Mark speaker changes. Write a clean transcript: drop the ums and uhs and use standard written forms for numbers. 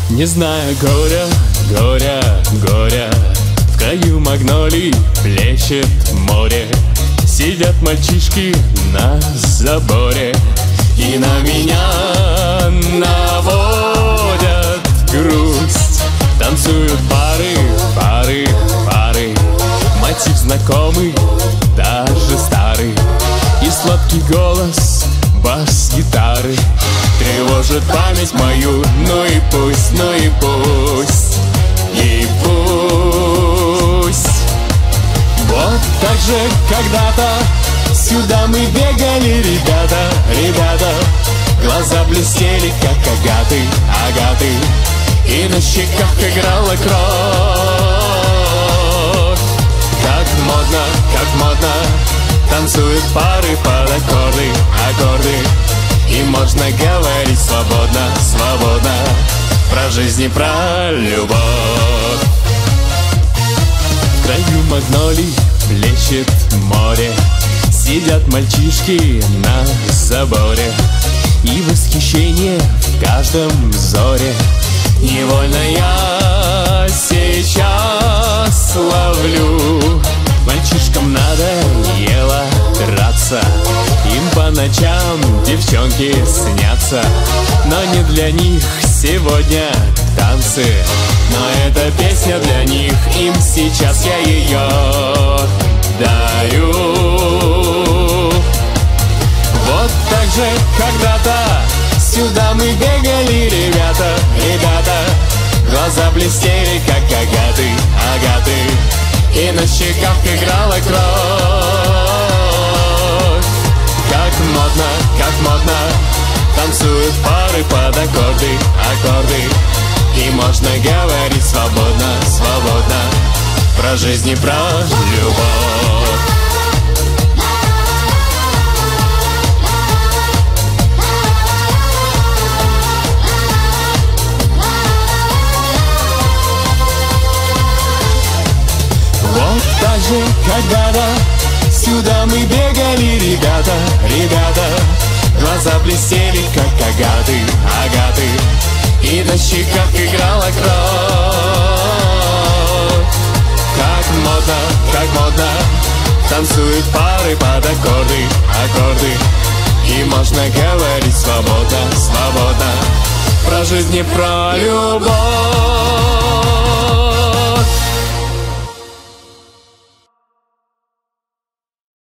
Speaker 1: Не знаю горя, горя, горя, в краю магнолий плещет море. Сидят мальчишки на заборе и на меня наводят грусть. Танцуют пары, пары, пары. Мотив знакомый, даже старый. И сладкий голос бас-гитары тревожит память мою. Ну и пусть, ну и пусть, и пусть. Вот так же когда-то сюда мы бегали, ребята, ребята. Глаза блестели, как агаты, агаты. И на щеках играла кровь. Как модно, танцуют пары под аккорды, аккорды. И можно говорить свободно, свободно про жизнь и про любовь. В краю магнолий плещет море. Сидят мальчишки на заборе. И восхищение в каждом взоре. Невольно я сейчас ловлю. Мальчишкам надоело драться. Им по ночам девчонки снятся. Но не для них сегодня танцы. Но эта песня для них. Им сейчас я ее даю. Вот так же когда-то сюда мы бегали, ребята, ребята. Глаза блестели, как агаты, агаты. И на щеках играла кровь. Как модно, танцуют пары под аккорды, аккорды. И можно говорить свободно, свободно про жизнь и про любовь. Вот так же когда-то сюда мы бегали, ребята, ребята. Глаза блестели, как агаты, агаты. И на щеках играла кровь. Как модно, танцуют пары под аккорды, аккорды. И можно говорить свободно, свободно про жизнь и про любовь.